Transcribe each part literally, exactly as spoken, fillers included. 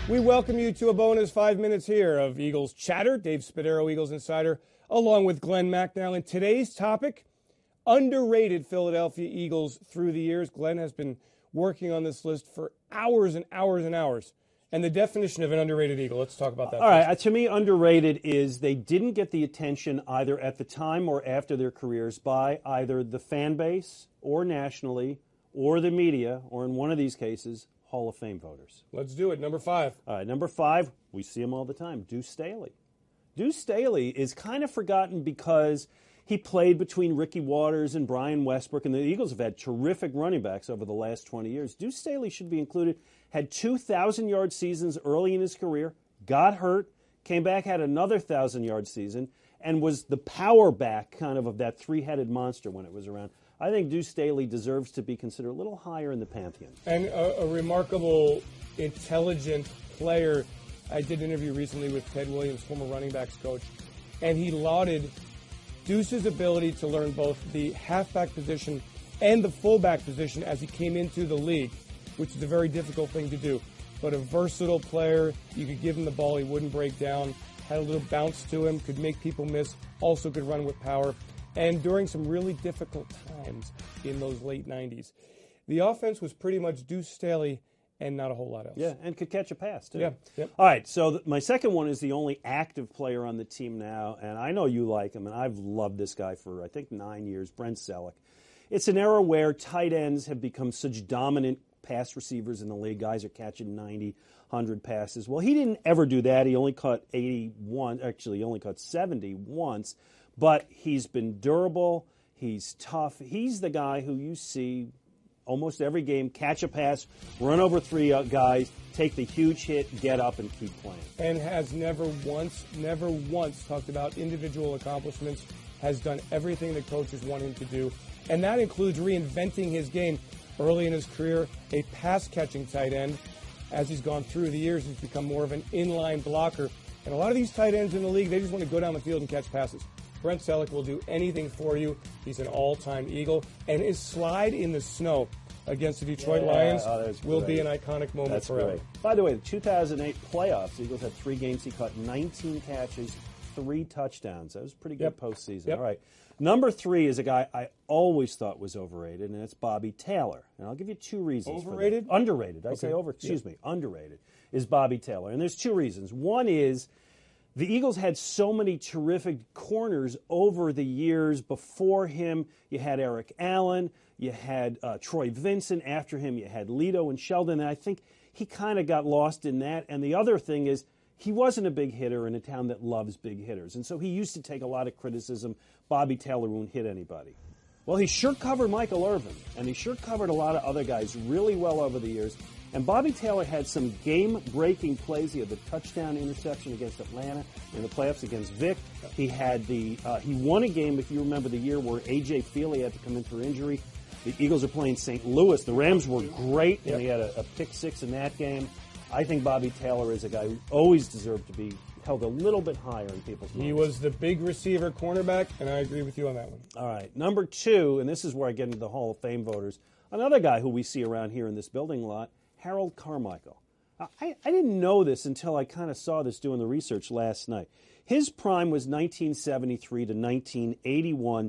We welcome you to a bonus five minutes here of Eagles Chatter. Dave Spadaro, Eagles Insider, along with Glenn Macnow. And today's topic, underrated Philadelphia Eagles through the years. Glenn has been working on this list for hours and hours and hours. And the definition of an underrated Eagle, let's talk about that. All right, uh, to me, underrated is they didn't get the attention either at the time or after their careers by either the fan base or nationally or the media, or in one of these cases, Hall of Fame voters. Let's do it. Number five. All right, number five, we see him all the time, Deuce Staley. Deuce Staley is kind of forgotten because he played between Ricky Waters and Brian Westbrook, and the Eagles have had terrific running backs over the last twenty years. Deuce Staley should be included. Had two thousand-yard seasons early in his career, got hurt, came back, had another one thousand-yard season, and was the power back kind of of that three-headed monster when it was around. I think Deuce Staley deserves to be considered a little higher in the pantheon. And a, a remarkable, intelligent player. I did an interview recently with Ted Williams, former running backs coach, and he lauded Deuce's ability to learn both the halfback position and the fullback position as he came into the league, which is a very difficult thing to do. But a versatile player, you could give him the ball, he wouldn't break down, had a little bounce to him, could make people miss, also could run with power. And during some really difficult times in those late nineties, the offense was pretty much Deuce Staley and not a whole lot else. Yeah, and could catch a pass, too. Yeah. Yep. All right, so th- my second one is the only active player on the team now, and I know you like him, and I've loved this guy for, I think, nine years, Brent Selleck. It's an era where tight ends have become such dominant pass receivers in the league. Guys are catching ninety, one hundred passes. Well, he didn't ever do that. He only caught eighty-one. Actually, he only caught seventy once. But he's been durable. He's tough. He's the guy who you see almost every game catch a pass, run over three guys, take the huge hit, get up, and keep playing. And has never once, never once talked about individual accomplishments, has done everything the coaches want him to do. And that includes reinventing his game. Early in his career, a pass-catching tight end. As he's gone through the years, he's become more of an inline blocker. And a lot of these tight ends in the league, they just want to go down the field and catch passes. Brent Selleck will do anything for you. He's an all-time Eagle. And his slide in the snow against the Detroit yeah, Lions oh, will be an iconic moment that's forever. Great. By the way, the two thousand eight playoffs, the Eagles had three games. He caught nineteen catches, three touchdowns. That was a pretty good yep. postseason. Yep. All right. Number three is a guy I always thought was overrated, and it's Bobby Taylor. And I'll give you two reasons Overrated? for that. Underrated. I okay. say over, excuse yeah. me, underrated is Bobby Taylor. And there's two reasons. One is the Eagles had so many terrific corners over the years before him. You had Eric Allen. You had uh, Troy Vincent. After him, you had Lito and Sheldon. And I think he kind of got lost in that. And the other thing is he wasn't a big hitter in a town that loves big hitters. And so he used to take a lot of criticism. Bobby Taylor won't hit anybody. Well, he sure covered Michael Irvin. And he sure covered a lot of other guys really well over the years. And Bobby Taylor had some game-breaking plays. He had the touchdown interception against Atlanta in the playoffs against Vic. He had the uh, he won a game, if you remember the year where A J Feely had to come in for injury. The Eagles are playing Saint Louis. The Rams were great, and yep. he had a, a pick six in that game. I think Bobby Taylor is a guy who always deserved to be held a little bit higher in people's minds. He was the big receiver cornerback, and I agree with you on that one. All right. Number two, and this is where I get into the Hall of Fame voters, another guy who we see around here in this building a lot, Harold Carmichael. I, I didn't know this until I kind of saw this doing the research last night. His prime was nineteen seventy-three to nineteen eighty-one.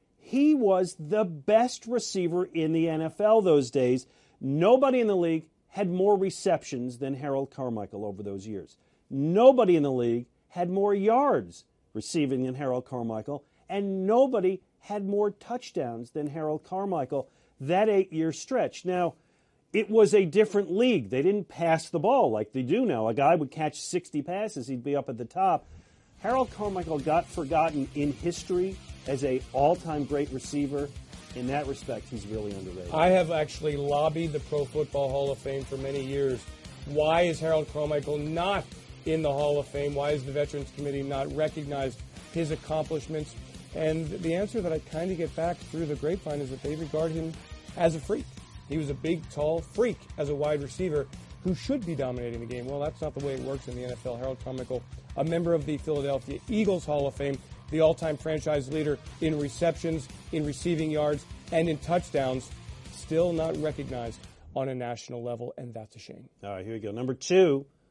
He was the best receiver in the N F L those days. Nobody in the league had more receptions than Harold Carmichael over those years. Nobody in the league had more yards receiving than Harold Carmichael, and nobody had more touchdowns than Harold Carmichael that eight-year stretch. Now, it was a different league. They didn't pass the ball like they do now. A guy would catch sixty passes, he'd be up at the top. Harold Carmichael got forgotten in history as a all-time great receiver. In that respect, he's really underrated. I have actually lobbied the Pro Football Hall of Fame for many years. Why is Harold Carmichael not in the Hall of Fame? Why is the Veterans Committee not recognized his accomplishments? And the answer that I kind of get back through the grapevine is that they regard him as a freak. He was a big, tall freak as a wide receiver who should be dominating the game. Well, that's not the way it works in the N F L. Harold Carmichael, a member of the Philadelphia Eagles Hall of Fame, the all-time franchise leader in receptions, in receiving yards, and in touchdowns, still not recognized on a national level, and that's a shame. All right, here we go. Number two,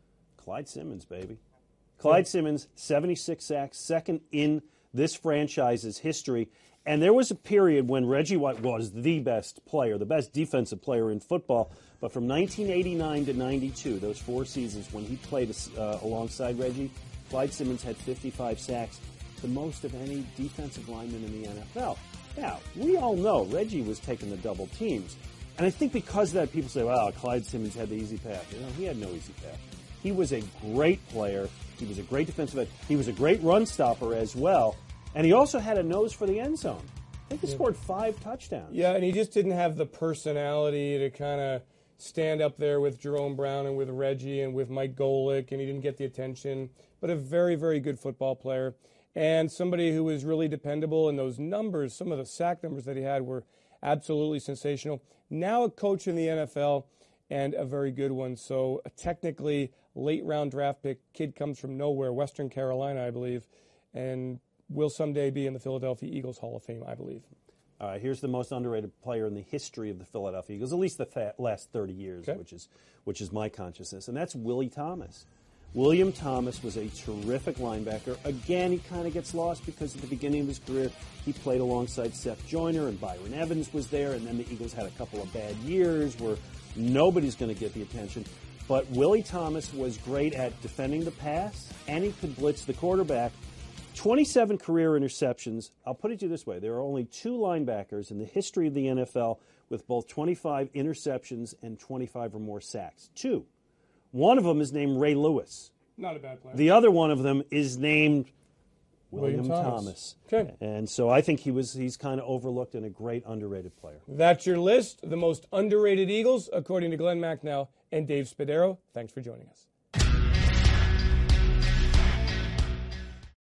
Clyde Simmons, baby. Clyde Simmons, seventy-six sacks, second in this franchise's history. And there was a period when Reggie White was the best player, the best defensive player in football. But from nineteen eighty-nine to ninety-two, those four seasons when he played uh, alongside Reggie, Clyde Simmons had fifty-five sacks, the most of any defensive lineman in the N F L. Now, we all know Reggie was taking the double teams. And I think because of that, people say, wow, Clyde Simmons had the easy path. You know, he had no easy path. He was a great player. He was a great defensive end. He was a great run stopper as well. And he also had a nose for the end zone. I think he yeah. scored five touchdowns. Yeah, and he just didn't have the personality to kind of stand up there with Jerome Brown and with Reggie and with Mike Golick, and he didn't get the attention. But a very, very good football player. And somebody who was really dependable, and those numbers, some of the sack numbers that he had were absolutely sensational. Now a coach in the N F L, and a very good one. So a technically late-round draft pick. Kid comes from nowhere, Western Carolina, I believe, and will someday be in the Philadelphia Eagles Hall of Fame, I believe. All right, here's the most underrated player in the history of the Philadelphia Eagles, at least the fa- last thirty years, okay. which is which is my consciousness, and that's Willie Thomas. William Thomas was a terrific linebacker. Again, he kind of gets lost because at the beginning of his career, he played alongside Seth Joyner, and Byron Evans was there, and then the Eagles had a couple of bad years where nobody's going to get the attention. But Willie Thomas was great at defending the pass, and he could blitz the quarterback. twenty-seven career interceptions. I'll put it to you this way. There are only two linebackers in the history of the N F L with both twenty-five interceptions and twenty-five or more sacks. Two. One of them is named Ray Lewis. Not a bad player. The other one of them is named William, William Thomas. Thomas. Okay. And so I think he was he's kind of overlooked and a great underrated player. That's your list. The most underrated Eagles, according to Glenn Macnow and Dave Spadaro. Thanks for joining us.